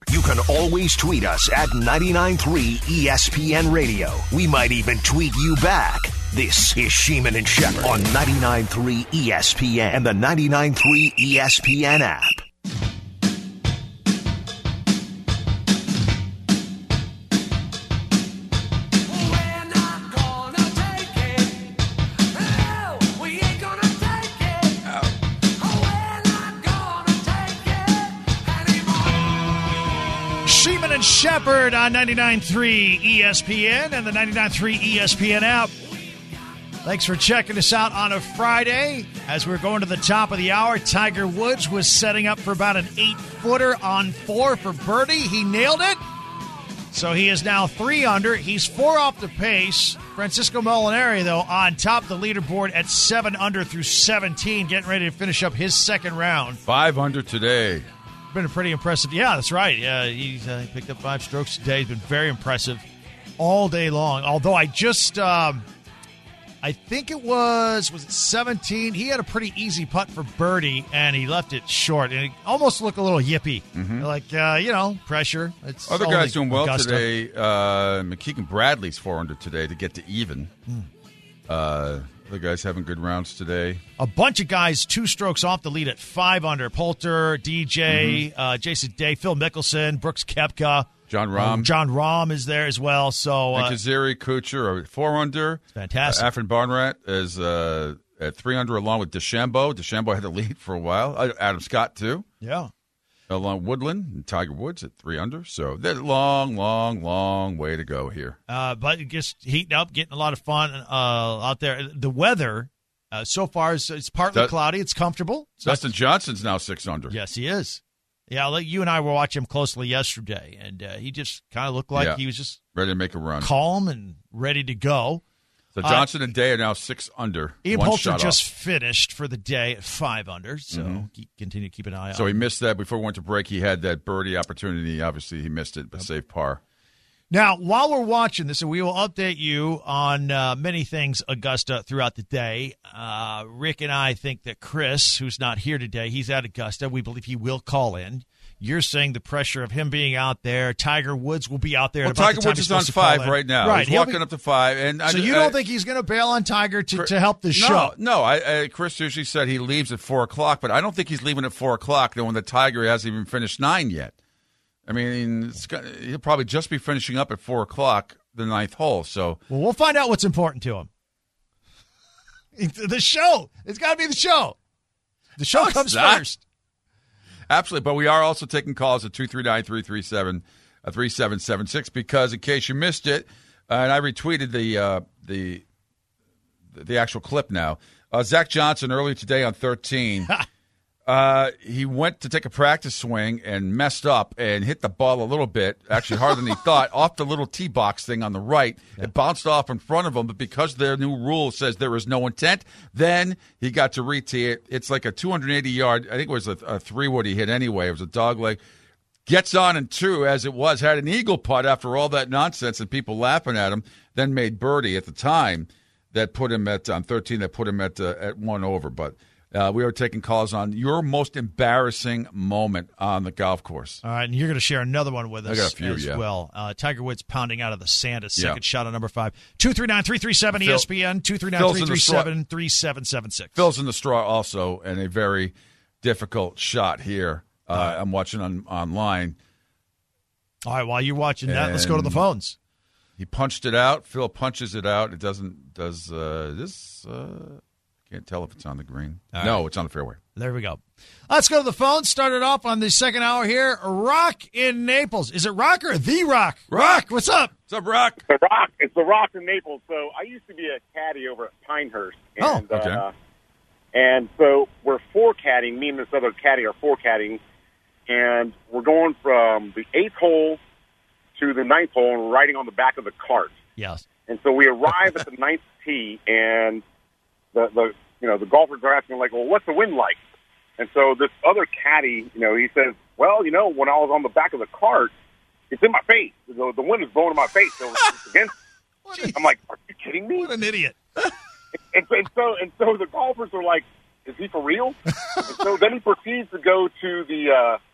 You can always tweet us at 99.3 ESPN Radio. We might even tweet you back. This is Sheeman and Shepherd on 99.3 ESPN and the 99.3 ESPN app. Shepherd on 99.3 ESPN and the 99.3 ESPN app. Thanks for checking us out on a Friday. As we're going to the top of the hour, Tiger Woods was setting up for about an 8-footer on 4 for birdie. He nailed it. So he is now 3 under. He's 4 off the pace. Francisco Molinari, though, on top of the leaderboard at 7 under through 17, getting ready to finish up his second round. 5 under today. Been a pretty impressive. Yeah, that's right. Yeah, he picked up 5 strokes today. He's been very impressive all day long. Although I just, I think it was it 17? He had a pretty easy putt for birdie, and he left it short. And it almost looked a little yippy. Mm-hmm. Like, pressure. It's other guys doing well Augusta today. McKeegan Bradley's 4 under today to get to even. The guys having good rounds today. A bunch of guys 2 strokes off the lead at 5 under. Poulter, DJ, Jason Day, Phil Mickelson, Brooks Koepka. John Rahm. John Rahm is there as well. So Kaziri, Kuchar are 4 under. Fantastic. Afrin Barnrat is at 3 under along with DeChambeau. DeChambeau had the lead for a while. Adam Scott, too. Yeah. Along Woodland and Tiger Woods at 3 under. So there's a long, long, long way to go here. But just heating up, getting a lot of fun out there. The weather so far is partly cloudy. It's comfortable. Dustin Johnson's now 6 under. Yes, he is. Yeah, you and I were watching him closely yesterday, and he just kind of looked like he was just ready to make a run, calm and ready to go. So Johnson and Day are now 6 under. Ian Poulter just finished for the day at 5 under, so continue to keep an eye out. So he missed that before we went to break. He had that birdie opportunity. Obviously, he missed it, but saved par. Now, while we're watching this, and we will update you on many things Augusta throughout the day, Rick and I think that Chris, who's not here today, he's at Augusta. We believe he will call in. You're saying the pressure of him being out there. Tiger Woods will be out there. Well, Tiger Woods is on 5 right now. Right. He's walking up to 5. And so you don't think he's going to bail on Tiger to help the show? No. Chris usually said he leaves at 4 o'clock, but I don't think he's leaving at 4 o'clock when the Tiger hasn't even finished 9 yet. I mean, he'll probably just be finishing up at 4 o'clock, the 9th hole. So, well, we'll find out what's important to him. The show. It's got to be the show. The show comes first. Absolutely, but we are also taking calls at 239-337-3776 because, in case you missed it, and I retweeted the actual clip now. Zach Johnson earlier today on 13, he went to take a practice swing and messed up and hit the ball a little bit, actually harder than he thought, off the little tee box thing on the right. Yeah. It bounced off in front of him, but because their new rule says there is no intent, then he got to re-tee it. It's like a 280-yard, I think it was a 3-wood he hit anyway. It was a dog leg. Gets on in 2, as it was, had an eagle putt after all that nonsense and people laughing at him, then made birdie at the time that put him at, on 13, that put him at 1 over, but... we are taking calls on your most embarrassing moment on the golf course. All right, and you're going to share another one with us I got a few, as well. Tiger Woods pounding out of the sand, a second shot on number 5. 239-337-ESPN, 239-337-3776. Phil's in the straw also, and a very difficult shot here. I'm watching online. All right, while you're watching that, let's go to the phones. He punched it out. Phil punches it out. It doesn't, can't tell if it's on the green. No, it's on the fairway. There we go. Let's go to the phone. Started off on the second hour here. Rock in Naples. Is it Rock or The Rock? Rock, what's up? What's up, Rock? The Rock. It's The Rock in Naples. So I used to be a caddy over at Pinehurst. And, okay. And so we're four-caddying. Me and this other caddy are four-caddying. And we're going from the 8th hole to the 9th hole, and we're riding on the back of the cart. Yes. And so we arrive at the 9th tee, and the golfers are asking, like, well, what's the wind like? And so this other caddy, he says, well, when I was on the back of the cart, it's in my face. The wind is blowing in my face. So it's against me. I'm like, are you kidding me? What an idiot. and so the golfers are like, is he for real? And so then he proceeds to go to the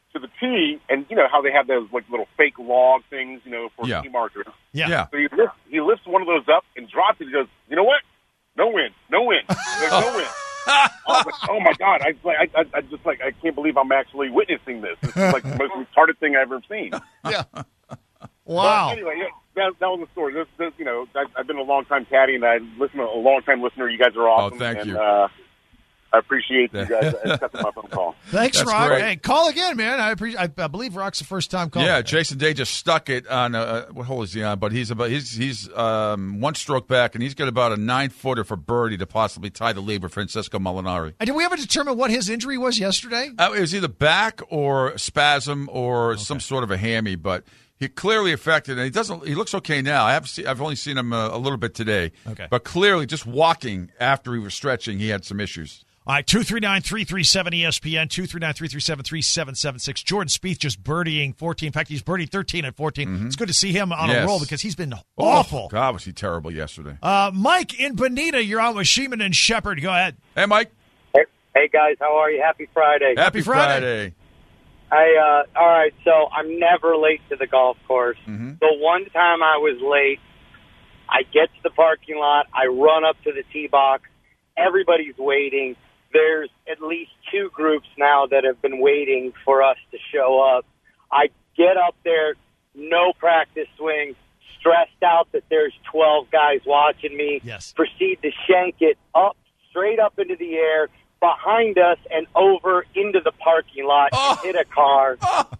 to the tee, and you know how they have those like little fake log things, you know, for tee markers. Yeah. So he lifts one of those up and drops it. He goes, you know what? No win. There's no win. I was like, oh my God! I can't believe I'm actually witnessing this. This is like the most retarded thing I've ever seen. Yeah. Wow. But anyway, that was the story. This, you know, I've been a long time caddy, and a long time listener. You guys are awesome. Oh, thank you. I appreciate you guys accepting my phone call. Thanks, That's Rock. great. Hey, call again, man. I believe Rock's the first time calling. Yeah, Jason Day just stuck it on what hole is he on? But he's one stroke back, and he's got about a 9-footer for birdie to possibly tie the lead with Francesco Molinari. And did we ever determine what his injury was yesterday? It was either back or spasm or some sort of a hammy, but he clearly affected, and he looks okay now. I've only seen him a little bit today. Okay. But clearly, just walking after he was stretching, he had some issues. All right, 239-337-ESPN, 239-337-3776. Jordan Spieth just birdieing 14. In fact, he's birdied 13 at 14. Mm-hmm. It's good to see him on a roll because he's been Oh, awful. God, was he terrible yesterday. Mike in Bonita, you're on with Sheeman and Shepard. Go ahead. Hey, Mike. Hey, guys, how are you? Happy Friday. Happy Friday. All right, so I'm never late to the golf course. Mm-hmm. The one time I was late, I get to the parking lot, I run up to the tee box, everybody's waiting. There's at least 2 groups now that have been waiting for us to show up. I get up there, no practice swing, stressed out that there's 12 guys watching me. Yes. Proceed to shank it up, straight up into the air, behind us and over into the parking lot and hit a car.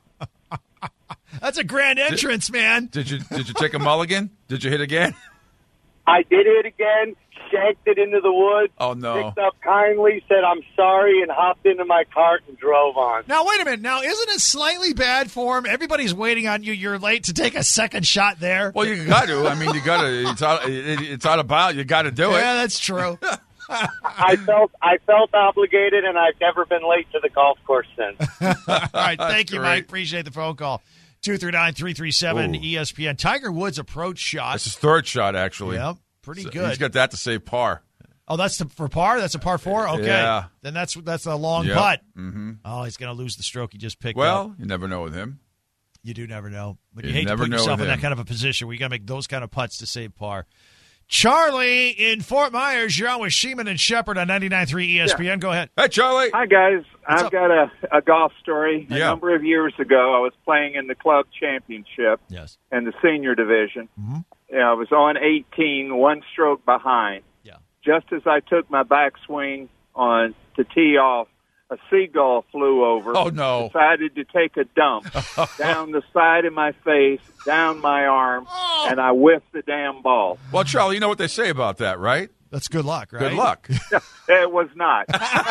That's a grand entrance, man. Did you take a mulligan? Did you hit again? I did it again, shanked it into the woods. Oh, no. Picked up kindly, said I'm sorry, and hopped into my cart and drove on. Now, wait a minute. Now, isn't it slightly bad form? Everybody's waiting on you. You're late to take a second shot there. Well, you got to. I mean, you got to. It's out about. You got to do it. Yeah, that's true. I felt obligated, and I've never been late to the golf course since. All right, thank you, great. Mike. Appreciate the phone call. 239-337-ESPN. Tiger Woods approach shot. That's his third shot, actually. Yep, pretty So good. He's got that to save par. Oh, that's for par? That's a par 4? Okay. Yeah. Then that's a long Yep. putt. Mm-hmm. Oh, he's going to lose the stroke he just picked up. Well, you never know with him. You do never know. But you You hate to never put know yourself with in that him. kind of a position where you got to make those kind of putts to save par. Charlie in Fort Myers, you're on with Sheeman and Shepard on 99.3 ESPN. Go ahead. Hey, Charlie. Hi, guys. What's I've up? got a golf story. Yeah. A number of years ago, I was playing in the club championship Yes. in the senior division. Mhm. I was on 18, 1 stroke behind. Yeah. Just as I took my backswing on to tee off, a seagull flew over. Oh, no. Decided to take a dump down the side of my face, down my arm, and I whiffed the damn ball. Well, Charlie, you know what they say about that, right? That's good luck, right? Good luck. It was not.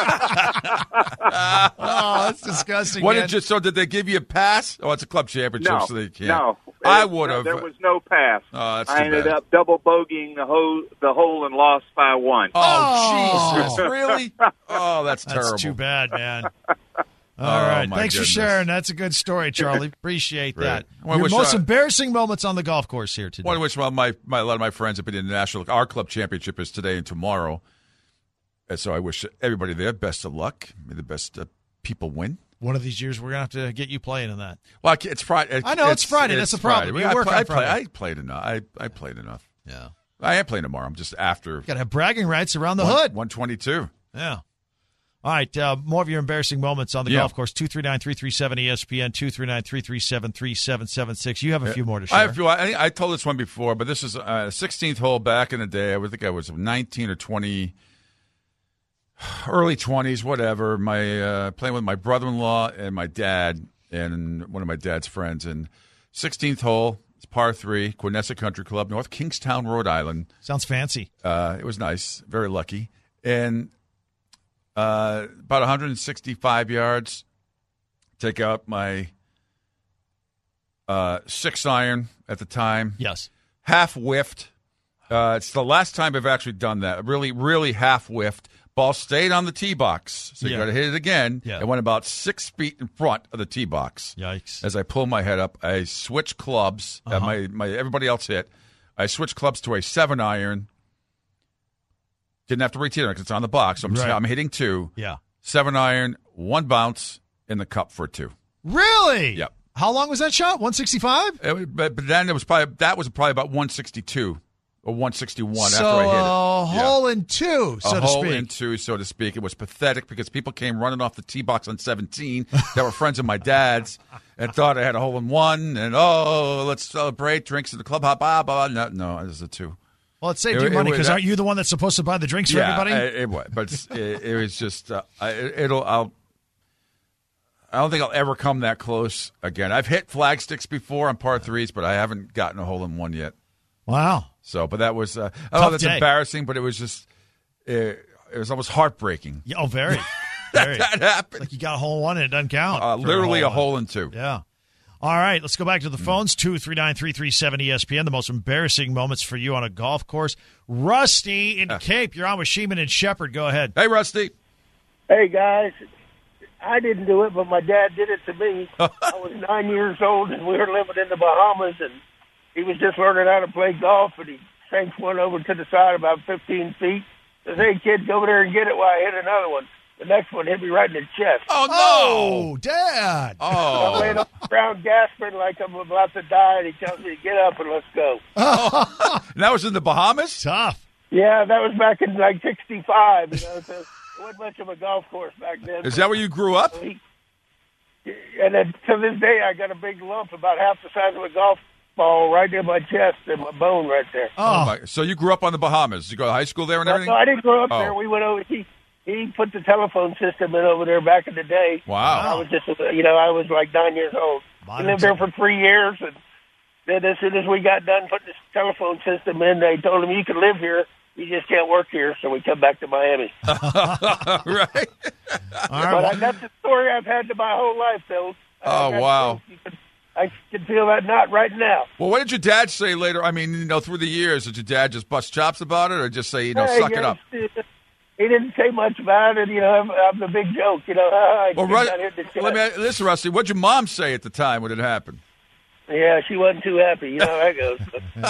Oh, that's disgusting. What man. did they give you a pass? Oh, it's a club championship, No, so they can't. no. I would have. There was no pass. Oh, that's I too ended bad. up double bogeying the hole and lost by 1. Oh, Oh. Jesus. Really? Oh, that's terrible. That's too bad, man. All right. my Thanks goodness. for sharing. That's a good story, Charlie. Appreciate Great. that. Well, I Your wish most I- embarrassing moments on the golf course here today. I want to wish a lot of my friends have been in the national. Our club championship is today and tomorrow, and so I wish everybody there best of luck. May the best people win. One of these years, we're going to have to get you playing in that. Well, it's Friday. I know, it's Friday. That's the problem. Friday. You work on Friday. I played enough. I played enough. Yeah. I am playing tomorrow. I'm just after. Got to have bragging rights around the hood. 122. Yeah. All right. More of your embarrassing moments on the golf course. 239-337-ESPN, 239-337-3776. You have a few more to share. I have a few. I told this one before, but this is a 16th hole back in the day. I think I was 19 or 20, early 20s, whatever. My playing with my brother-in-law and my dad and one of my dad's friends. And 16th hole, it's par 3, Quinessa Country Club, North Kingstown, Rhode Island. Sounds fancy. It was nice, very lucky. And about 165 yards, take out my 6-iron at the time. Yes. Half whiffed. It's the last time I've actually done that. Really, really half whiffed. Ball stayed on the tee box, so you Yeah. got to hit it again. Yeah. It went about 6 feet in front of the tee box. Yikes. As I pull my head up, I switch clubs. My everybody else hit. I switched clubs to a 7-iron. Didn't have to re-tee it because it's on the box. So Right. I'm hitting 2. Yeah. 7-iron, 1 bounce in the cup for 2. Really? Yep. How long was that shot? 165? But then it was probably about 162 or 161 So after I hit it. a hole in two, so a to hole speak. in two, so to speak. It was pathetic because people came running off the tee box on 17 that were friends of my dad's and thought I had a hole in one. And, let's celebrate, drinks in the club, blah, blah, blah. No, it was a two. Well, it saved you money because aren't you the one that's supposed to buy the drinks for everybody? It was. But it was just, I don't think I'll ever come that close again. I've hit flag sticks before on par threes, but I haven't gotten a hole in one yet. Wow. So, but that was, I don't know, that's embarrassing, but it was just, it was almost heartbreaking. Yeah, very. Very. That happened. Like you got a hole in one and it doesn't count. Literally a hole in two. Yeah. All right, let's go back to the phones. 239-337-ESPN, the most embarrassing moments for you on a golf course. Rusty in Cape, you're on with Sheeman and Shepherd. Go ahead. Hey, Rusty. Hey, guys. I didn't do it, but my dad did it to me. I was 9 years old, and we were living in the Bahamas, and he was just learning how to play golf, and he sank one over to the side about 15 feet. Says, hey, kid, go over there and get it while I hit another one. The next one hit me right in the chest. Oh, no. Oh, Dad. Oh. I laid on the ground gasping like I'm about to die, and he tells me to get up and let's go. And that was in the Bahamas? Tough. Yeah, that was back in, like, 65, you know, so it wasn't much of a golf course back then. Is that where you grew up? And then to this day, I got a big lump about half the size of a golf ball right in my chest and my bone right there. Oh. So you grew up on the Bahamas. Did you go to high school there and everything? No, I didn't grow up Oh. there. We went over. He put the telephone system in over there back in the day. Wow. I was just, I was like 9 years old. We lived there for 3 years, and then as soon as we got done putting this telephone system in, they told him, you can live here, you just can't work here, so we come back to Miami. Right. But that's the story I've had to my whole life, Phil. Oh, wow. I can feel that knot right now. Well, what did your dad say later? I mean, through the years, did your dad just bust chops about it or just say, suck it up? He didn't say much about it. I'm the big joke. Listen, Rusty, what did your mom say at the time when it happened? Yeah, she wasn't too happy. You know how that goes.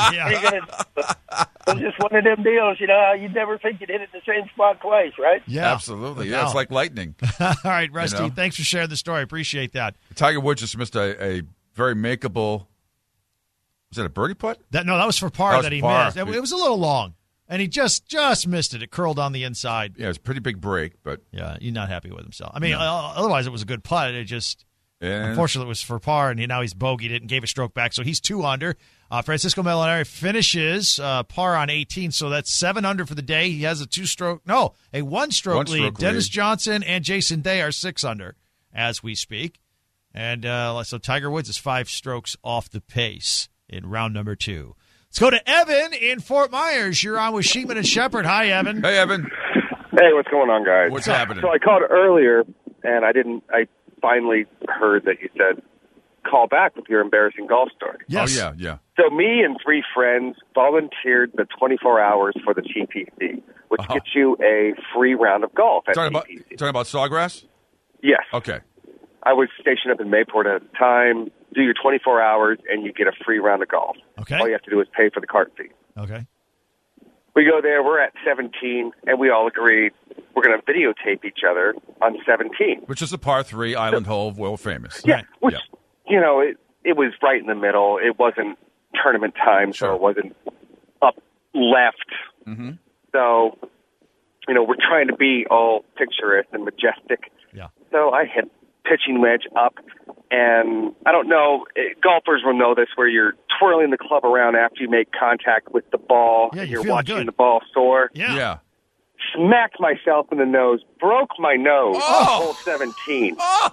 It was just one of them deals. You'd never think you'd hit it in the same spot twice, right? Yeah. Absolutely. Yeah, it's like lightning. All right, Rusty, thanks for sharing the story. Appreciate that. Tiger Woods just missed a very makeable, was that a birdie putt? That was for par that he par. missed. It was a little long, and he just missed it. It curled on the inside. Yeah, it's a pretty big break, but. Yeah, he's not happy with himself. I mean, otherwise it was a good putt. It just, unfortunately, it was for par, and now he's bogeyed it and gave a stroke back, so he's 2 under. Francisco Molinari finishes par on 18, so that's 7 under for the day. He has a one-stroke lead. Dennis Johnson and Jason Day are 6 under as we speak. And so Tiger Woods is 5 strokes off the pace in round number 2. Let's go to Evan in Fort Myers. You're on with Sheeman and Shepherd. Hi, Evan. Hey, Evan. Hey, what's going on, guys? What's happening? So I called earlier, and I finally heard that you said, call back with your embarrassing golf story. Yes. Oh, yeah. So me and 3 friends volunteered the 24 hours for the TPC, which gets you a free round of golf at TPC. Talking about Sawgrass? Yes. Okay. I was stationed up in Mayport at the time. Do your 24 hours, and you get a free round of golf. Okay. All you have to do is pay for the cart fee. Okay. We go there. We're at 17, and we all agreed we're going to videotape each other on 17. Which is a par 3 island hole, world famous. Yeah, Right. which, it was right in the middle. It wasn't tournament time, Sure. so it wasn't up left. Mm-hmm. So, we're trying to be all picturesque and majestic. Yeah. So I hit pitching wedge up, and I don't know, golfers will know this, where you're twirling the club around after you make contact with the ball. Yeah, and you're you're feeling watching good. the ball soar. Yeah. Smacked myself in the nose, broke my nose on hole 17.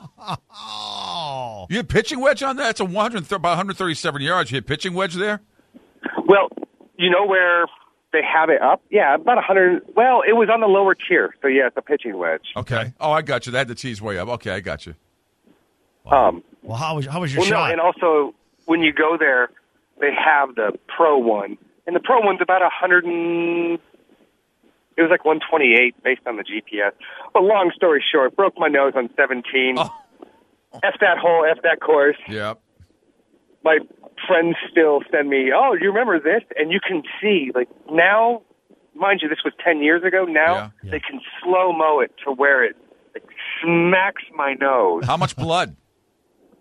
Oh. You hit pitching wedge on that? It's about 137 yards. You hit pitching wedge there? Well, you know where they have it up? Yeah, about 100. Well, it was on the lower tier, so yeah, it's a pitching wedge. Okay. Oh, I got you. They had the tees way up. Okay, I got you. Well, how was your shot? No, and also, when you go there, they have the pro one, and the pro one's about 100 and... It was like 128 based on the GPS. But long story short, broke my nose on 17. Oh. F that hole, F that course. Yep. My friends still send me, oh, do you remember this? And you can see, like, now, mind you, this was 10 years ago. Now Yeah. they can slow-mo it to where it smacks my nose. How much blood?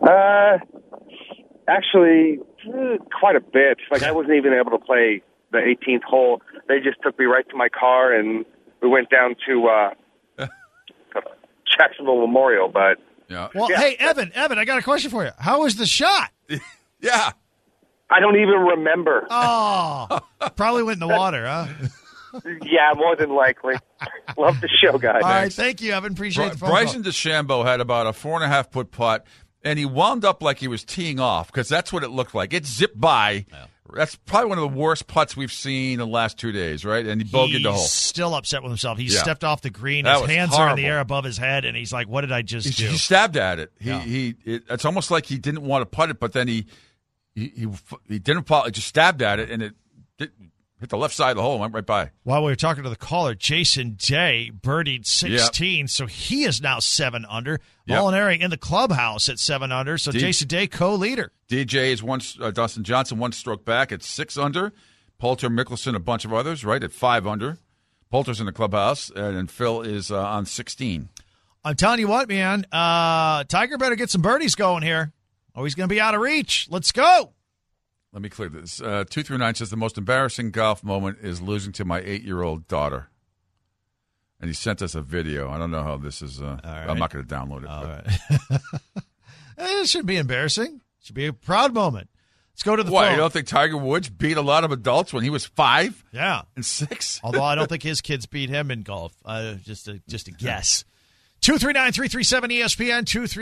Actually, quite a bit. Like, I wasn't even able to play the 18th hole. They just took me right to my car, and we went down to Jacksonville Memorial. But Yeah. Well, Yeah. hey, Evan, I got a question for you. How was the shot? Yeah. I don't even remember. Oh, probably went in the water, huh? Yeah, more than likely. Love the show, guys. All right, thank you, Evan. Appreciate the phone Bryson call. DeChambeau had about a 4.5-foot putt, and he wound up like he was teeing off because that's what it looked like. It zipped by. Yeah. That's probably one of the worst putts we've seen in the last 2 days, right? And he bogeyed the hole. He's still upset with himself. He Yeah. stepped off the green. That His was hands are in the horrible. air above his head, and he's like, what did I just do? He stabbed at it. Yeah. It's almost like he didn't want to putt it, but then he didn't fall. He just stabbed at it, and it hit the left side of the hole and went right by. While we were talking to the caller, Jason Day birdied 16, so he is now 7 under. Yep. Molinari in the clubhouse at 7 under, so Jason Day co-leader. DJ is Dustin Johnson 1 stroke back at 6 under. Poulter, Mickelson, a bunch of others, right, at 5 under. Poulter's in the clubhouse, and Phil is on 16. I'm telling you what, man, Tiger better get some birdies going here. Oh, he's going to be out of reach. Let's go. Let me clear this. 239 says the most embarrassing golf moment is losing to my 8-year-old daughter. And he sent us a video. I don't know how this is. right. I'm not going to download it. All but. right. It shouldn't be embarrassing. It should be a proud moment. Let's go to the What, phone. you don't think Tiger Woods beat a lot of adults when he was 5 Yeah. and 6? Although I don't think his kids beat him in golf. Just a guess. 239-337-ESPN,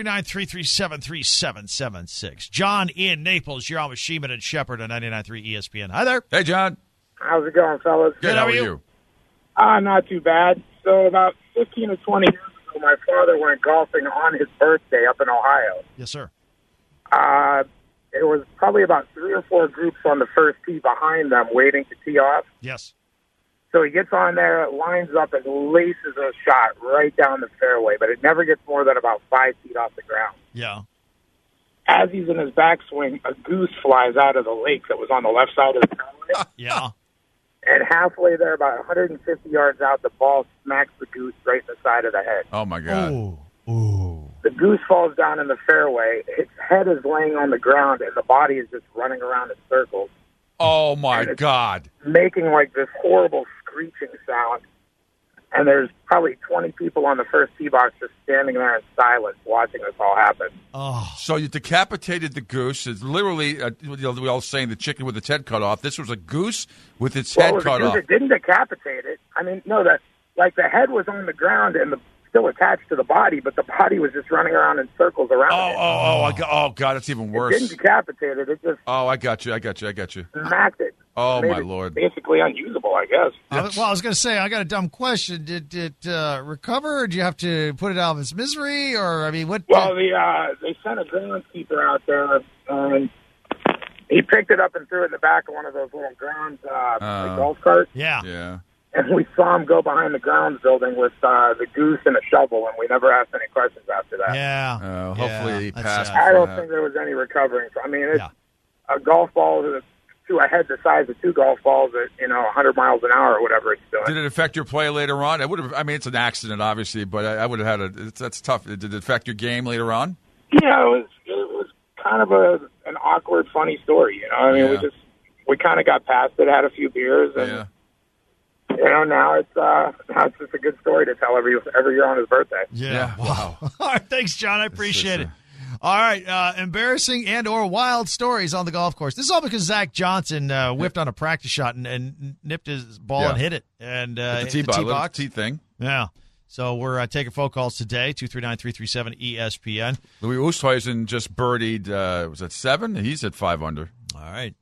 239-337-3776. John in Naples, you're on with Sheeman and Shepard on 99.3 ESPN. Hi there. Hey, John. How's it going, fellas? Good. How are you? Not too bad. So about 15 or 20 years ago, my father went golfing on his birthday up in Ohio. Yes, sir. It was probably about 3 or 4 groups on the first tee behind them waiting to tee off. Yes. So he gets on there, lines up, and laces a shot right down the fairway, but it never gets more than about 5 feet off the ground. Yeah. As he's in his backswing, a goose flies out of the lake that was on the left side of the fairway. Yeah. And halfway there, about 150 yards out, the ball smacks the goose right in the side of the head. Oh, my God. Ooh. The goose falls down in the fairway. Its head is laying on the ground, and the body is just running around in circles, Oh, my God. making like this horrible screeching sound. And there's probably 20 people on the first tee box just standing there in silence watching this all happen. Oh. So you decapitated the goose. It's literally, we all saying the chicken with its head cut off. This was a goose with its head Well, it was cut a goose off. that didn't decapitate it. I mean, no, the head was on the ground and still attached to the body, but the body was just running around in circles around it. Oh, God, that's even It worse. didn't decapitate it. It just Oh, I got you. smacked it. Oh, Made my it Lord. basically unusable, I guess. I was going to say, I got a dumb question. Did it recover, or did you have to put it out of its misery? Or, I mean, what? Well, they sent a groundskeeper out there, and he picked it up and threw it in the back of one of those little grounds like golf carts. Yeah. Yeah. And we saw him go behind the grounds building with the goose and a shovel, and we never asked any questions after that. Yeah. Hopefully he that's passed. sad. I don't Yeah. think there was any recovering. I mean, it's Yeah. a golf ball to a head the size of 2 golf balls at 100 miles an hour or whatever it's doing. Did it affect your play later on? It would have. I mean, it's an accident, obviously, but I would have had that's tough. Did it affect your game later on? Yeah, it was kind of an awkward, funny story. I mean, Yeah. we kind of got past it, had a few beers, and Yeah. now it's just a good story to tell every year on his birthday. Yeah. Wow. All right. Thanks, John. I appreciate it. All right. Embarrassing and or wild stories on the golf course. This is all because Zach Johnson whiffed on a practice shot and nipped his ball Yeah. and hit it. And It's hit a the tee little box. tee thing. Yeah. So we're taking phone calls today, 239-337-ESPN. Louis Oosthuizen just birdied, was that 7? He's at 5 under. All right.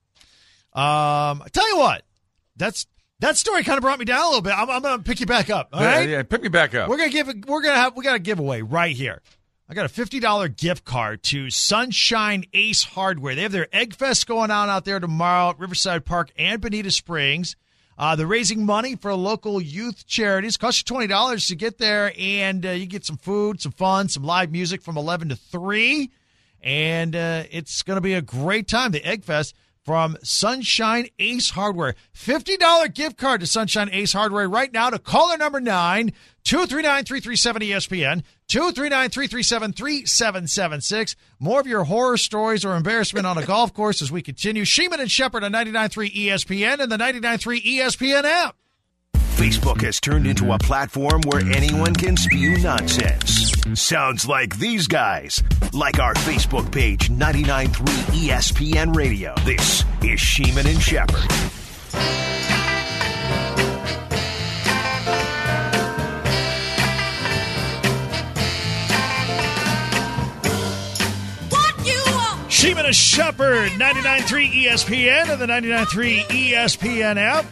I tell you what, that story kind of brought me down a little bit. I'm going to pick you back up. All right. Yeah, pick me back up. We got a giveaway right here. I got a $50 gift card to Sunshine Ace Hardware. They have their Egg Fest going on out there tomorrow at Riverside Park and Bonita Springs. They're raising money for local youth charities. Costs you $20 to get there, and you get some food, some fun, some live music from 11 to 3. And it's going to be a great time. The Egg Fest, from Sunshine Ace Hardware. $50 gift card to Sunshine Ace Hardware right now to caller number 9, 239-337-ESPN, 239-337-3776. More of your horror stories or embarrassment on a golf course as we continue. Sheeman and Shepherd on 99.3 ESPN and the 99.3 ESPN app. Facebook has turned into a platform where anyone can spew nonsense. Sounds like these guys. Like our Facebook page, 99.3 ESPN Radio. This is Sheeman and Shepherd. Sheeman and Shepherd, 99.3 ESPN and the 99.3 ESPN app.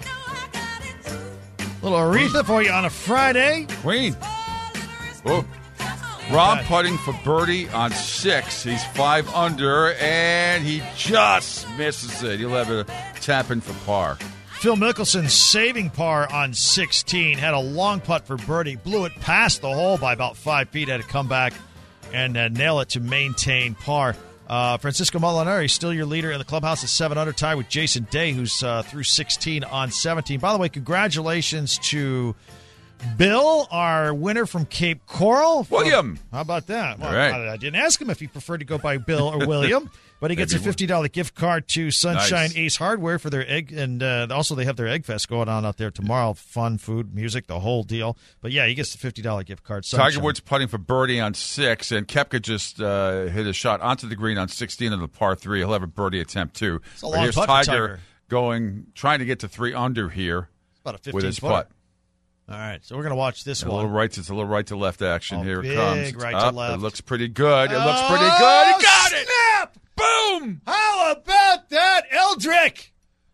Little Aretha for you on a Friday. Queen. Whoa. Rob putting for birdie on 6. He's 5 under, and he just misses it. He'll have a tap in for par. Phil Mickelson saving par on 16. Had a long putt for birdie. Blew it past the hole by about 5 feet. Had to come back and nail it to maintain par. Francisco Molinari, still your leader in the clubhouse at 7 under, tied with Jason Day, who's through 16 on 17. By the way, congratulations to Bill, our winner from Cape Coral. William. How about that? Well, All right. I didn't ask him if he preferred to go by Bill or William, but he gets a $50 gift card to Sunshine Ace Hardware for their egg, and also they have their Egg Fest going on out there tomorrow. Fun, food, music, the whole deal. But yeah, he gets the $50 gift card. Sunshine. Tiger Woods putting for birdie on 6, and Koepka just hit a shot onto the green on 16 of the par 3. He'll have a birdie attempt too. It's a long here's putt for Tiger. trying to get to 3 under here About a 15 with his footer. putt. All right, so we're going to watch this A one. little right, it's a little right to left action. Here it big comes. It's right to up. left. It looks pretty good. It looks pretty good. He got it. Snap! Boom! How about that, Eldrick?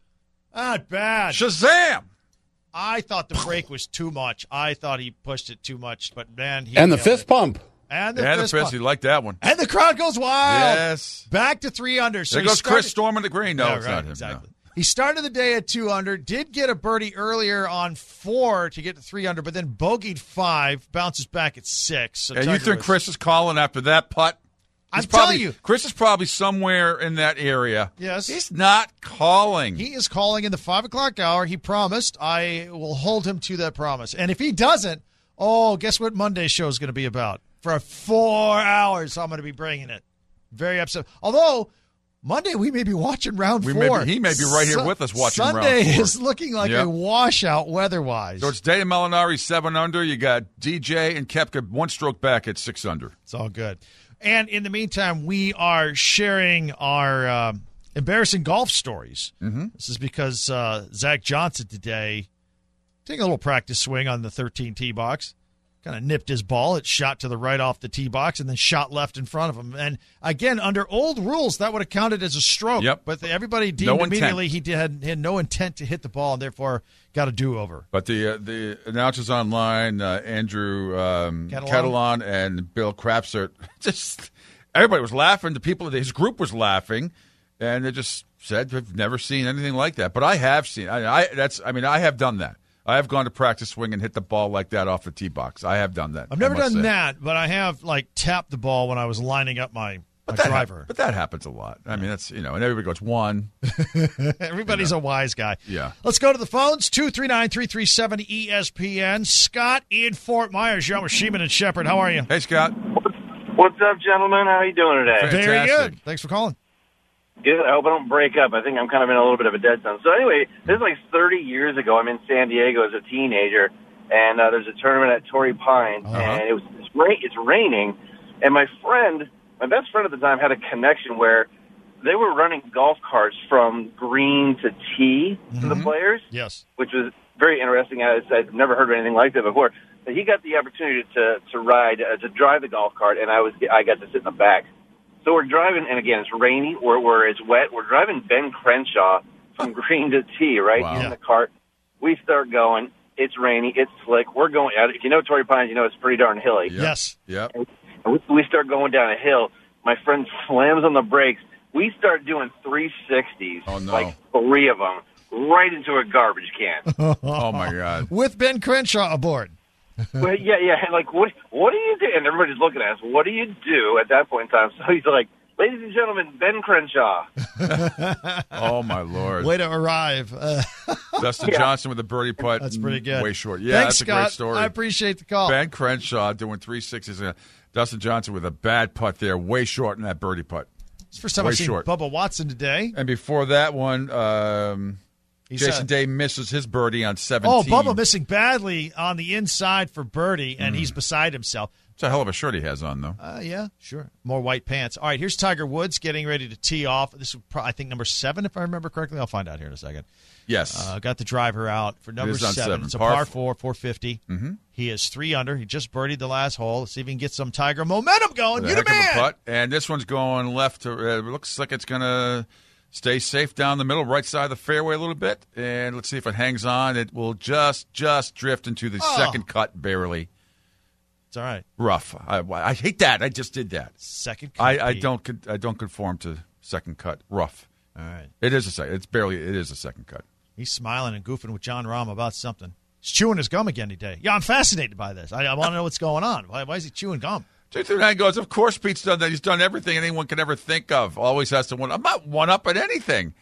Not bad. Shazam! I thought the break was too much. I thought he pushed it too much, but man, he And the nailed fist it. pump. And the And the fist fist, pump. he liked that one. And the crowd goes wild. Yes. Back to 3 under. So There he goes started- Chris storming the green. No, Yeah, it's right, not him. exactly. No. He started the day at 2 under, did get a birdie earlier on 4 to get to 3 under, but then bogeyed 5, bounces back at 6. So And you Tiger think Woods- Chris is calling after that putt? I'm probably, telling you. Chris is probably somewhere in that area. Yes. He's not calling. He is calling in the 5 o'clock hour. He promised. I will hold him to that promise. And if he doesn't, guess what Monday's show is going to be about? For 4 hours, I'm going to be bringing it. Very upset. Although, Monday we may be watching round 4. He may be right here with us watching round 4. Sunday is looking like a washout weather-wise. So it's Dana Molinari 7 under. You got DJ and Koepka 1 stroke back at 6 under. It's all good. And in the meantime, we are sharing our embarrassing golf stories. Mm-hmm. This is because Zach Johnson today taking a little practice swing on the 13 tee box. Kind of nipped his ball. It shot to the right off the tee box and then shot left in front of him. And again, under old rules, that would have counted as a stroke. Yep. But everybody deemed immediately he had no intent to hit the ball and therefore got a do-over. But the announcers online, Andrew Catalan and Bill Crapsert, just everybody was laughing. The people, his group was laughing, and they just said they've never seen anything like that. But I have seen. I have done that. I have gone to practice swing and hit the ball like that off the tee box. I have done that. I've never done that, but I have tapped the ball when I was lining up my driver. But that happens a lot. I mean, that's and everybody goes 1. Everybody's a wise guy. Yeah. Let's go to the phones. 239-337-ESPN. Scott in Fort Myers. You're on with Sheeman and Shepherd. How are you? Hey, Scott. What's up, gentlemen? How are you doing today? Very Fantastic. good. Thanks for calling. Good. I hope I don't break up. I think I'm kind of in a little bit of a dead zone. So anyway, this is like 30 years ago. I'm in San Diego as a teenager, and there's a tournament at Torrey Pines, and it's raining. And my best friend at the time, had a connection where they were running golf carts from green to tee to the players. Yes. Which was very interesting. I've never heard of anything like that before. But he got the opportunity to drive the golf cart, and I got to sit in the back. So we're driving, and again, it's rainy, or it's wet. We're driving Ben Crenshaw from green to tee, right? Wow. He's in the cart. We start going. It's rainy. It's slick. We're going. If you know Torrey Pines, you know it's pretty darn hilly. Yep. Yes. Yep. And we start going down a hill. My friend slams on the brakes. We start doing 360s, Oh, no. like 3 of them, right into a garbage can. Oh, my God. With Ben Crenshaw aboard. Well, yeah. Like, what do you do? And everybody's looking at us. What do you do at that point in time? So he's like, Ladies and gentlemen, Ben Crenshaw. Oh, my Lord. Way to arrive. Dustin Johnson with a birdie putt. That's pretty good. Way short. Yeah, Thanks, that's a Scott. great story. I appreciate the call. Ben Crenshaw doing 360s. Dustin Johnson with a bad putt there. Way short in that birdie putt. It's the first time Way I've seen short. Bubba Watson today. And before that one, Jason Day misses his birdie on 17. Oh, Bubba missing badly on the inside for birdie, and he's beside himself. It's a hell of a shirt he has on, though. Yeah, sure. More white pants. All right, here's Tiger Woods getting ready to tee off. This is, I think, number 7, if I remember correctly. I'll find out here in a second. Yes. Got the driver out for number 7. It's a par par 4, 450. Mm-hmm. He is 3 under. He just birdied the last hole. Let's see if he can get some Tiger momentum going. You the man. Putt. And this one's going left to it looks like it's going to stay safe down the middle, right side of the fairway a little bit. And let's see if it hangs on. It will just drift into the second cut barely. It's all right. Rough. I hate that. I just did that. Second cut. I don't conform to second cut. Rough. All right. It is a second. It is a second cut. He's smiling and goofing with John Rahm about something. He's chewing his gum again today. Yeah, I'm fascinated by this. I want to know what's going on. Why is he chewing gum? 239 goes, of course Pete's done that. He's done everything anyone could ever think of. Always has to one. I'm not one up at anything.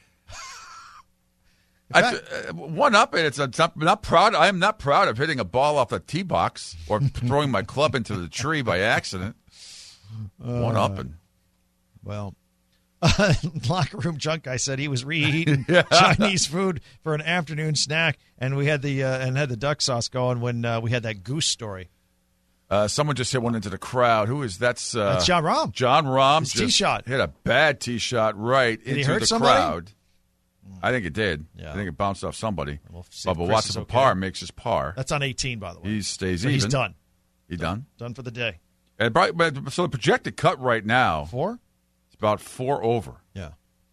One up, and I'm not proud. I am not proud of hitting a ball off the tee box or throwing my club into the tree by accident. One up, and well, locker room junk guy said he was reheating Chinese food for an afternoon snack, and we had the duck sauce going when we had that goose story. Someone just hit one into the crowd. Who is that's John Rahm. John Rahm His tee shot hit a bad tee shot right into the crowd. I think it did. Yeah. I think it bounced off somebody. Bubba Watson for par makes his par. That's on 18, by the way. He stays even. He's done. He done? Done for the day. And so the projected cut right now. 4? It's about 4 over. Yeah.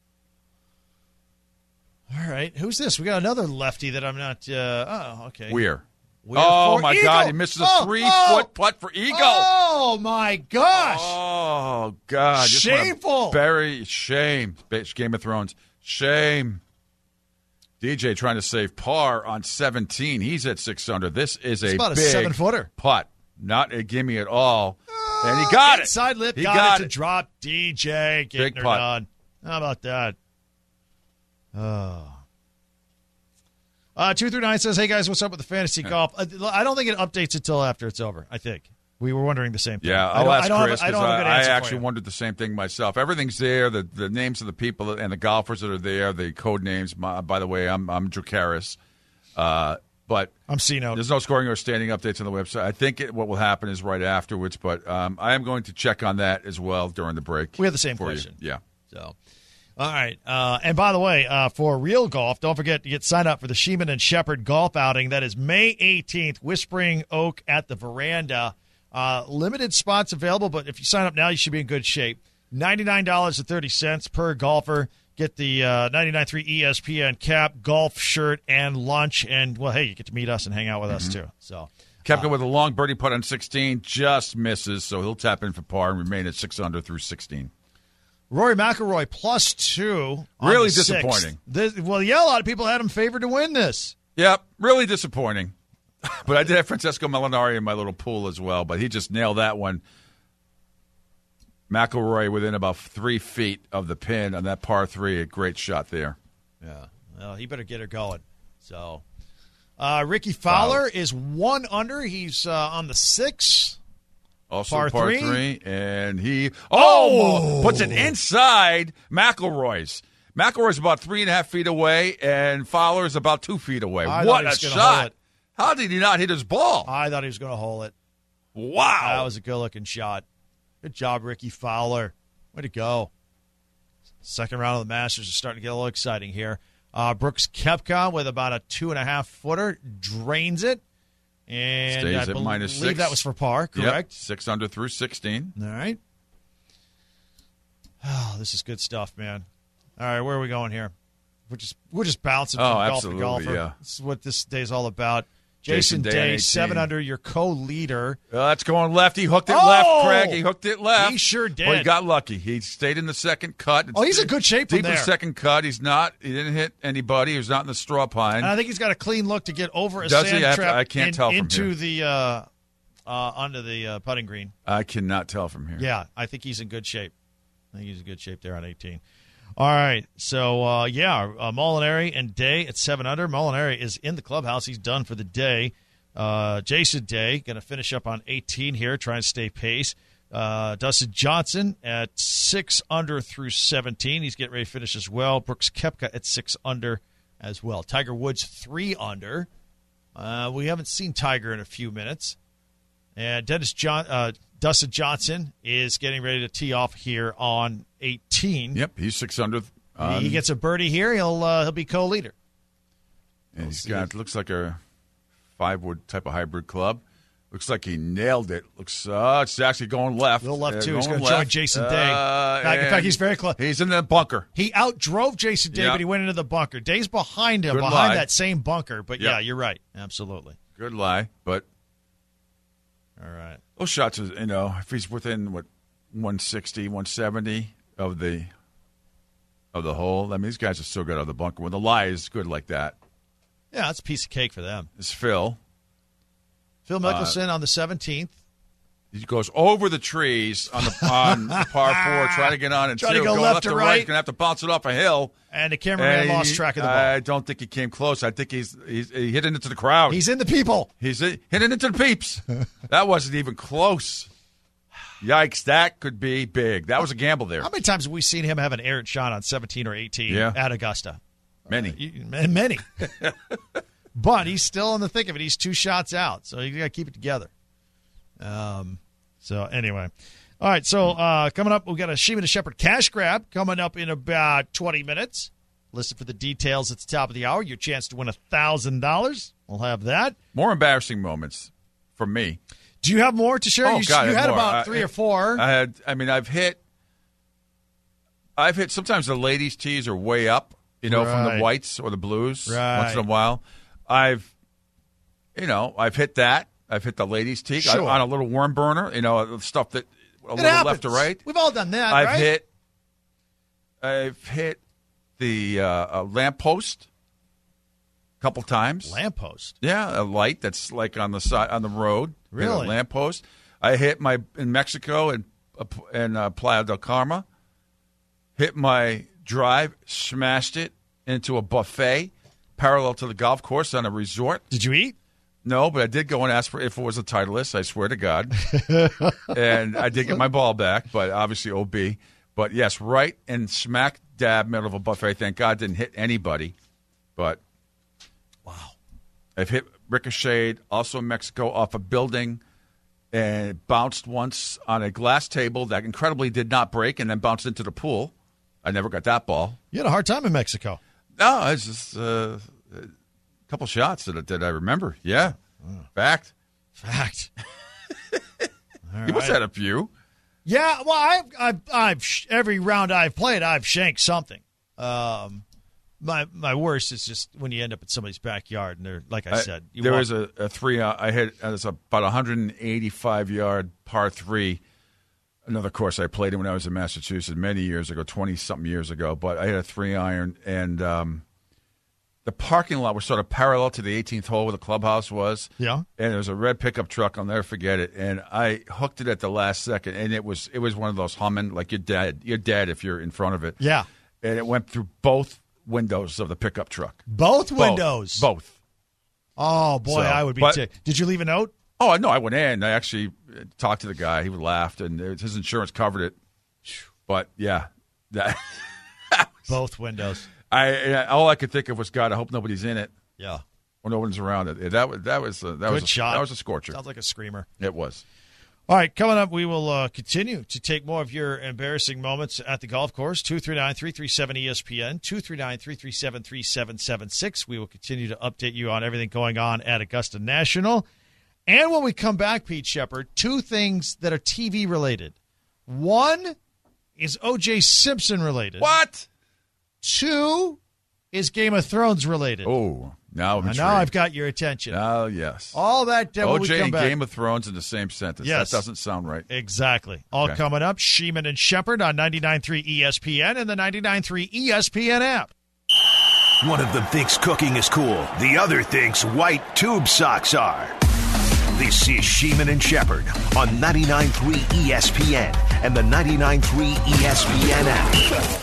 All right. Who's this? We got another lefty that I'm not. Okay. Weir. Oh, my God. He misses a 3-foot putt for Eagle. Oh, my gosh. Oh, God. Shameful. Shame. Game of Thrones. Shame. DJ trying to save par on 17. He's at 6 under. This is about big a 7-footer putt. Not a gimme at all. And he got it. Side lip. Got it to drop DJ. Getting her done. How about that? 239 says, hey, guys, what's up with the fantasy golf? I don't think it updates until after it's over, I think. We were wondering the same thing. Yeah, I'll ask Chris, I don't have a good answer I actually wondered the same thing myself. Everything's there, the names of the people and the golfers that are there, the code names. By the way, I'm Dracaris. But I'm C-Note. There's no scoring or standing updates on the website. I think what will happen is right afterwards, but I am going to check on that as well during the break. We have the same question. Yeah. So, all right. And by the way, for real golf, don't forget to get signed up for the Sheeman and Shepherd golf outing. That is May 18th, Whispering Oak at the Veranda. Limited spots available, but if you sign up now, you should be in good shape. $99.30 per golfer. Get the 99.3 ESPN cap, golf shirt, and lunch. And, well, hey, you get to meet us and hang out with us, too. So Koepka with a long birdie putt on 16, just misses, so he'll tap in for par and remain at 6 under through 16. Rory McIlroy +2. Really disappointing. A lot of people had him favored to win this. Yep, really disappointing. But I did have Francesco Molinari in my little pool as well, but he just nailed that one. McIlroy within about 3 feet of the pin on that par 3. A great shot there. Yeah. Well, he better get her going. So, Ricky Fowler is 1 under. He's on the 6. Also par 3. And he puts it inside McIlroy's. McIlroy's about 3.5 feet away, and Fowler's about 2 feet away. What a shot. How did he not hit his ball? I thought he was going to hole it. Wow. That was a good-looking shot. Good job, Ricky Fowler. Way to go. Second round of the Masters is starting to get a little exciting here. Brooks Koepka with about a 2.5-footer. Drains it. And stays I at minus 6. believe that was for par, correct? Yep, 6 under through 16. All right. Oh, this is good stuff, man. All right, where are we going here? We're just bouncing from golf to golfer. Yeah. This is what this day's all about. Jason Day, 7 under, your co-leader. That's going left. He hooked it left, Craig. He hooked it left. He sure did. Well, he got lucky. He stayed in the second cut. He's in good shape from there. Deep in second cut. He didn't hit anybody. He was not in the straw pine. And I think he's got a clean look to get over a sand trap I can't tell from into here. Onto the putting green. I cannot tell from here. Yeah, I think he's in good shape. I think he's in good shape there on 18. All right, so, Molinari and Day at 7 under. Molinari is in the clubhouse. He's done for the day. Jason Day going to finish up on 18 here, trying to stay pace. Dustin Johnson at 6 under through 17. He's getting ready to finish as well. Brooks Koepka at 6 under as well. Tiger Woods 3 under. We haven't seen Tiger in a few minutes. And Dustin Johnson is getting ready to tee off here on 18. Yep, he's 6 under. He gets a birdie here, he'll be co-leader. And he's got, looks like a 5-wood type of hybrid club. Looks like he nailed it. Looks it's actually going left. A little left, too. He's going to join Jason Day. In fact, he's very close. He's in the bunker. He outdrove Jason Day, but he went into the bunker. Day's behind him, that same bunker. But, yeah, you're right. Absolutely. Good lie, but. All right. Those shots, if he's within, 160, 170 of the hole, I mean, these guys are so good out of the bunker. When the lie is good like that. Yeah, that's a piece of cake for them. It's Phil. Phil Mickelson on the 17th. He goes over the trees on par 4, try to get on and try to go left to right. He's going to have to bounce it off a hill. And the cameraman lost track of the ball. I don't think he came close. I think he hit it into the crowd. He's in the people. He's hit it into the peeps. That wasn't even close. Yikes, that could be big. That was a gamble there. How many times have we seen him have an errant shot on 17 or 18 at Augusta? Many. Many. But he's still in the thick of it. He's 2 shots out, so you got to keep it together. So anyway. All right, so coming up, we've got a Sheeman and Shepherd cash grab coming up in about 20 minutes. Listen for the details at the top of the hour. Your chance to win $1,000. We'll have that. More embarrassing moments for me. Do you have more to share? Oh, God, you had more. about 3 or 4. I've hit sometimes the ladies' tees are way up, from the whites or the blues once in a while. I've hit that. I've hit the ladies' tee on a little worm burner, stuff that a little happens. left to right. We've all done that, I've hit the lamppost a couple times. Lamppost? Yeah, a light that's like on the side on the road. Really? A lamppost. I hit in Mexico in Playa del Carmen. Hit my drive, smashed it into a buffet parallel to the golf course on a resort. Did you eat? No, but I did go and ask for if it was a Titleist, I swear to God. And I did get my ball back, but obviously OB. But, yes, right in smack dab middle of a buffet. Thank God didn't hit anybody. But, wow. I've hit ricocheted also in Mexico off a building and bounced once on a glass table that incredibly did not break and then bounced into the pool. I never got that ball. You had a hard time in Mexico. No, it's just a couple shots that I remember. Yeah. Fact. You must have had a few. Yeah, well, I've every round I've played, I've shanked something. My worst is just when you end up in somebody's backyard and they're like I said. There was a 3 I hit. It was about 185-yard par 3. Another course I played in when I was in Massachusetts many years ago, 20-something years ago. But I had a 3-iron, and the parking lot was sort of parallel to the 18th hole where the clubhouse was. Yeah. And there was a red pickup truck. I'll never forget it. And I hooked it at the last second, and it was one of those humming, like you're dead. You're dead if you're in front of it. Yeah. And it went through both windows of the pickup truck. Both windows? Both. Oh, boy, I would be ticked. Did you leave a note? Oh, no, I went in. I actually talked to the guy. He laughed, and his insurance covered it. But, yeah. Both windows. All I could think of was, God, I hope nobody's in it. Yeah. Or no one's around it. That was a shot. That was a scorcher. Sounds like a screamer. It was. All right, coming up, we will continue to take more of your embarrassing moments at the golf course. 239-337-ESPN, 239-337-3776. We will continue to update you on everything going on at Augusta National. And when we come back, Pete Shepard, 2 things that are TV-related. 1 is O.J. Simpson-related. What? 2 is Game of Thrones-related. Oh, now I've got your attention. Oh, yes. All that when we O.J. come and back. Game of Thrones in the same sentence. Yes. That doesn't sound right. Exactly. All coming up. Sheeman and Shepherd on 99.3 ESPN and the 99.3 ESPN app. One of them thinks cooking is cool. The other thinks white tube socks are. This is Sheeman and Shepherd on 99.3 ESPN and the 99.3 ESPN app.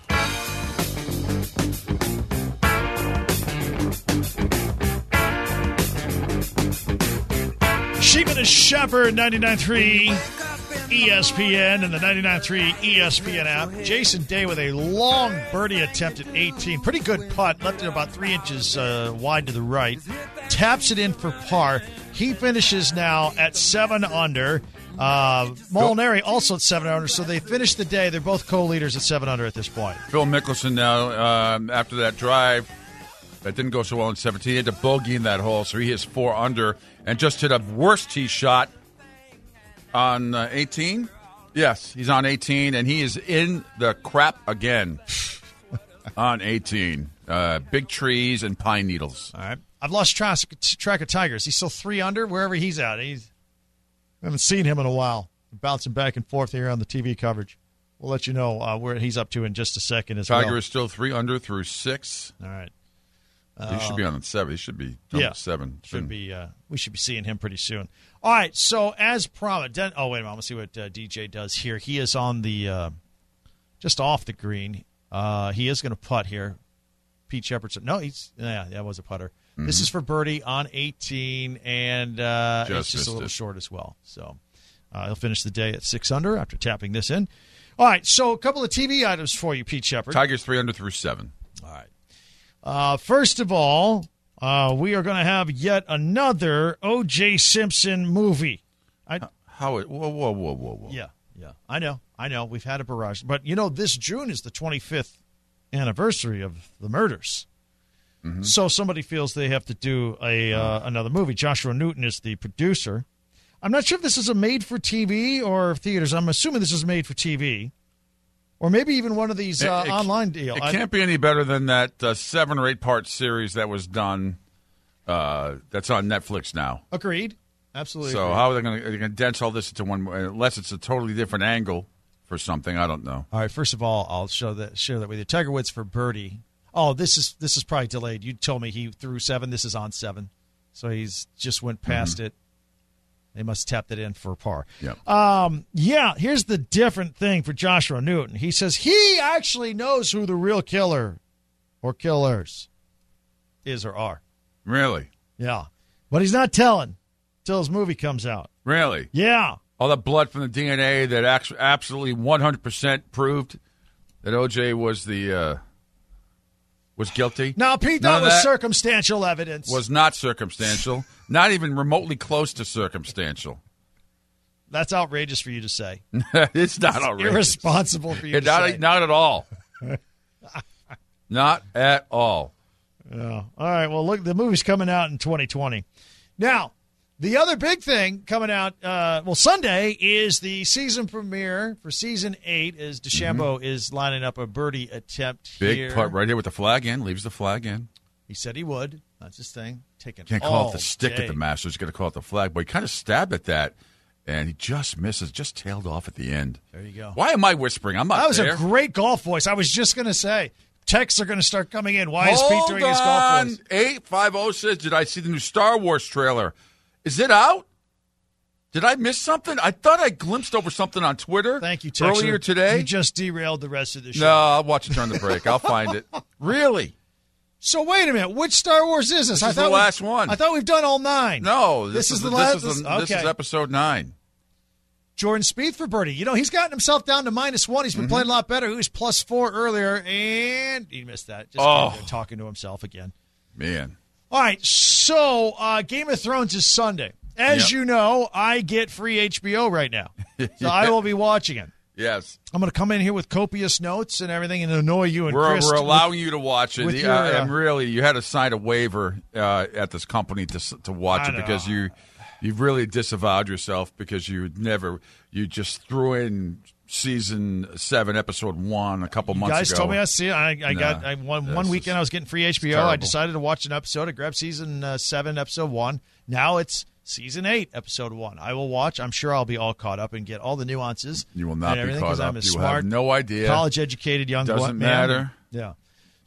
Sheeman and Shepherd, 99.3 ESPN and the 99.3 ESPN app. Jason Day with a long birdie attempt at 18. Pretty good putt. Left it about 3 inches wide to the right. Taps it in for par. He finishes now at 7 under. Molinari also at 7 under. So they finished the day. They're both co-leaders at 7 under at this point. Phil Mickelson now, after that drive, that didn't go so well in 17. He had to bogey in that hole, so he is 4 under and just hit a worse tee shot on 18. Yes, he's on 18, and he is in the crap again on 18. Big trees and pine needles. All right. I've lost track of Tigers. He's still 3 under wherever he's at. I haven't seen him in a while. Bouncing back and forth here on the TV coverage. We'll let you know where he's up to in just a second as well. Tiger is still 3 under through 6. All right. He should be on 7. He should be on 7. Should be. We should be seeing him pretty soon. All right. So as promised. Wait a minute. I'm gonna see what DJ does here. He is on the just off the green. He is going to putt here. Pete Shepherd said, no, that was a putter. Mm-hmm. This is for birdie on 18, and it's just a little short as well. So he'll finish the day at 6 under after tapping this in. All right, so a couple of TV items for you, Pete Shepherd. Tigers 3 under through 7. All right. First of all, we are going to have yet another O.J. Simpson movie. Whoa. Yeah. I know. We've had a barrage. But, this June is the 25th anniversary of the murders. Mm-hmm. So somebody feels they have to do another movie. Joshua Newton is the producer. I'm not sure if this is a made-for-TV or theaters. I'm assuming this is made for TV. Or maybe even one of these online deals. It can't be any better than that 7 or 8 part series that was done that's on Netflix now. Agreed. Absolutely. So how are they going to condense all this into one, unless it's a totally different angle for something? I don't know. All right, first of all, I'll share that with you. Tiger Woods for birdie. Oh, this is probably delayed. You told me he threw 7. This is on 7. So he's just went past it. They must have tapped it in for par. Yep. Here's the different thing for Joshua Newton. He says he actually knows who the real killer or killers is or are. Really? Yeah. But he's not telling until his movie comes out. Really? Yeah. All the blood from the DNA that absolutely 100% proved that O.J. was was guilty. Now, Pete, that was circumstantial evidence. Was not circumstantial. Not even remotely close to circumstantial. That's outrageous for you to say. It's not outrageous. Irresponsible for you to say. Not at all. Not at all. Yeah. All right, well, look, the movie's coming out in 2020. Now, the other big thing coming out, Sunday is the season premiere for Season 8 as DeChambeau is lining up a birdie attempt here. Big putt right here with the flag in, leaves the flag in. He said he would. That's his thing. Can't call it the stick at the Masters. Got to call it the flag. But he kind of stabbed at that, and he just misses, just tailed off at the end. There you go. Why am I whispering? I'm not there. That was a great golf voice. I was just going to say. Texts are going to start coming in. Why is Pete doing his golf voice? 850 says, did I see the new Star Wars trailer? Is it out? Did I miss something? I thought I glimpsed over something on Twitter. Thank you, Texter. Earlier today. You just derailed the rest of the show. No, I'll watch it during the break. I'll find it. Really? So wait a minute. Which Star Wars is this? This is the last one. I thought we've done all 9. No. This is the last. This is episode 9. Jordan Spieth for birdie. He's gotten himself down to -1. He's been playing a lot better. He was +4 earlier, and he missed that. Just talking to himself again. Man. All right, so Game of Thrones is Sunday. As you know, I get free HBO right now. So I will be watching it. Yes. I'm going to come in here with copious notes and everything and annoy you and Chris. We're allowing you to watch it. You had to sign a waiver at this company to watch it because you've really disavowed yourself because you just threw in season 7, episode 1 a couple months ago. You guys told me I see it. I got one weekend I was getting free HBO. I decided to watch an episode. I grabbed season 7, episode 1. Now it's season 8, episode 1. I will watch. I'm sure I'll be all caught up and get all the nuances. You will not be caught up. I'm a you smart, have no idea. College-educated young man. Doesn't matter. Yeah.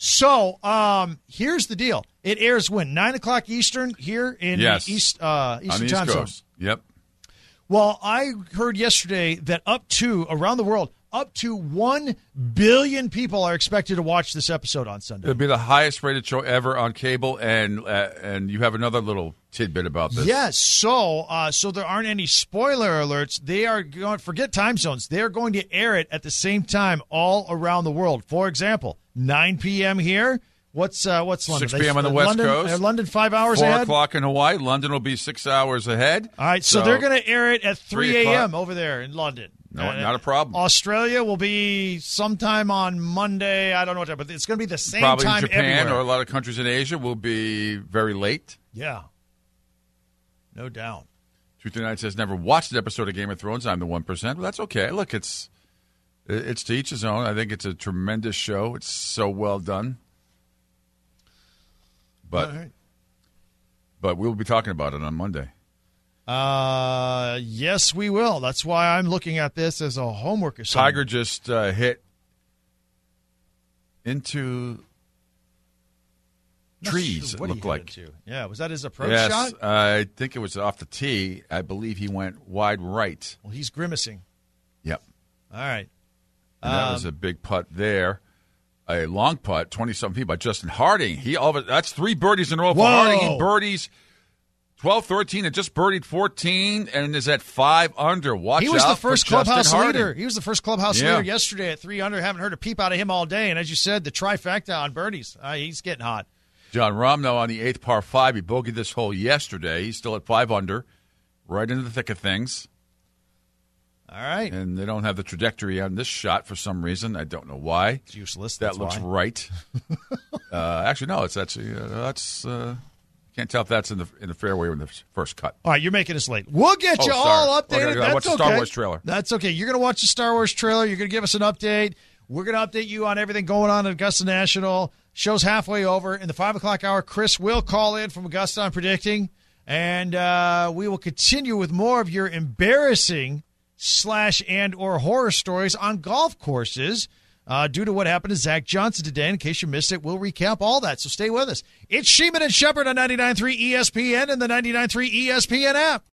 So here's the deal. It airs when? 9 o'clock Eastern here in Yes. the Eastern On the time East zone. Coast. Yep. Well, I heard yesterday that around the world, up to 1 billion people are expected to watch this episode on Sunday. It'll be the highest rated show ever on cable, and you have another little tidbit about this. Yes, so there aren't any spoiler alerts. They are going forget time zones. They are going to air it at the same time all around the world. For example, 9 p.m. here. What's London? 6 p.m. on the West Coast. London 5 hours 4 ahead. o'clock in Hawaii. London will be 6 hours ahead. All right, so they're going to air it at 3 o'clock. a.m. over there in London. No, not a problem. Australia will be sometime on Monday. I don't know what time, but it's going to be the same Probably time Japan everywhere. or a lot of countries in Asia will be very late. Yeah, no doubt. Truth Night says never watched an episode of Game of Thrones. I'm the 1%. Well, that's okay. Look, it's to each his own. I think it's a tremendous show. It's so well done. But All right. but we'll be talking about it on Monday. Yes, we will. That's why I'm looking at this as a homework assignment. Tiger just hit into trees, What it he looked hit like. into. Yeah, was that his approach Yes, shot? I think it was off the tee. I believe he went wide right. Well, he's grimacing. Yep. All right. And that was a big putt there. A long putt, 20-something feet by Justin Harding. That's 3 birdies in a row for Whoa. Harding. He birdies 12, 13, and just birdied 14 and is at 5 under. Watch out. He was the first for Justin clubhouse Harding. leader. He was the first clubhouse Yeah. leader yesterday at 3 under. Haven't heard a peep out of him all day. And as you said, the trifecta on birdies. He's getting hot. John Rahm, though, on the 8th par 5. He bogeyed this hole yesterday. He's still at 5 under, right into the thick of things. All right. And they don't have the trajectory on this shot for some reason. I don't know why. It's useless. That That's looks why. right. Actually, no. It's actually can't tell if that's in the fairway or in the first cut. All right, you're making us late. We'll get you sorry. all updated. Okay, I That's watched okay. the Star Wars trailer. That's okay. You're going to watch the Star Wars trailer. You're going to give us an update. We're going to update you on everything going on at Augusta National. Show's halfway over. In the 5 o'clock hour, Chris will call in from Augusta on Predicting. And we will continue with more of your embarrassing /and/or horror stories on golf courses due to what happened to Zach Johnson today. In case you missed it, we'll recap all that. So stay with us. It's Sheeman and Shepherd on 99.3 ESPN and the 99.3 ESPN app.